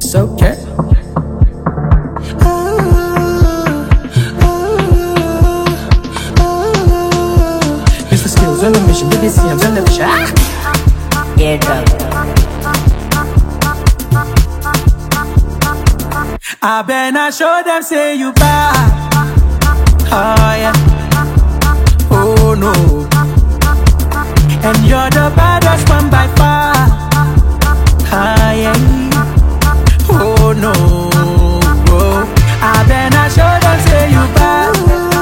It's okay. Mr. Skills on the mission, BBC, I'm on the mission. Yeah, dog. I better show them say you bad. Oh yeah. Oh no. And you're the baddest one by far. Ah yeah. Oh no. Oh. I better show them say you bad.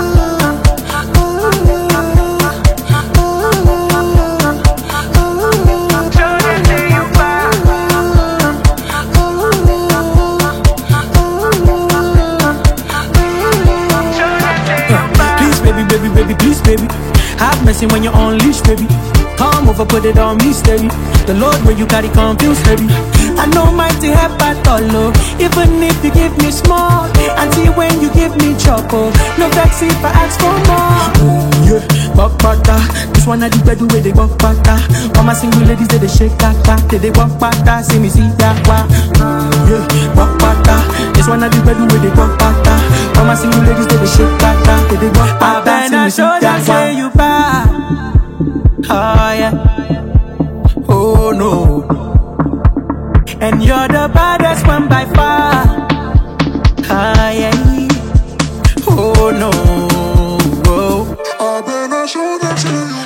Baby, please, baby. Have mercy when you're unleashed, baby. Come over, put it on me, steady. The Lord where you got it confused, heavy. I know mighty help at all, no. Even if you give me small, until when you give me choco. No vex if I ask for more. Yeah, walk bata. This one I do better way they walk bata. All my single ladies they shake that back. They walk bata, see me see that wa. Yeah, walk bata. This one I do better way they walk bata. All my single ladies they shake that back. They walk bata, see me see that wa. Say you bad. Oh yeah. Oh no. And you're the baddest one by far. Ah yeah. Oh no. Oh. I better show them to you.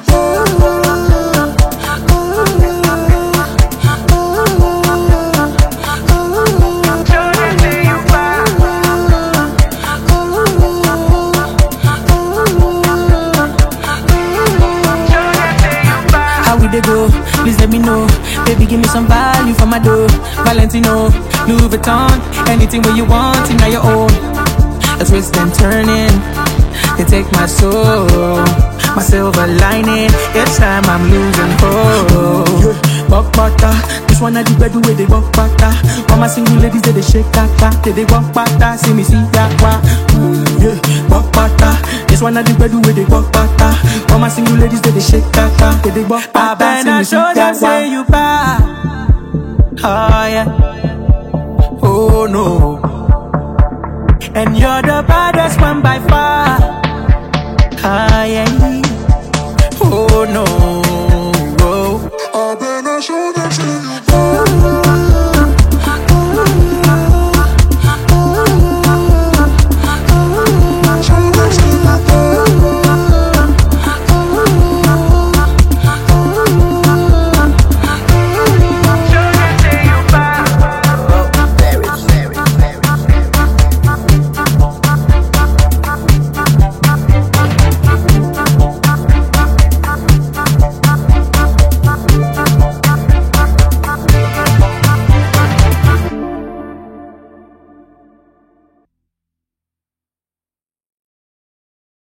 They go, please let me know. Baby, give me some value for my dough. Valentino, Louis Vuitton, anything where you want, now your own. A twist and turning, they take my soul, my silver lining. Each time I'm losing hope. Walk bata, this one I do better way they walk bata. All my single ladies they shake that back. They walk bata, see me see that wa. Yeah, walk bata, this one I do better way they walk bata. All my single ladies they shake that back. They walk bata, see me see that wa. Say you bad. Oh yeah. Oh no. And you're the baddest one by far. Ah yeah. Oh no. I better show them.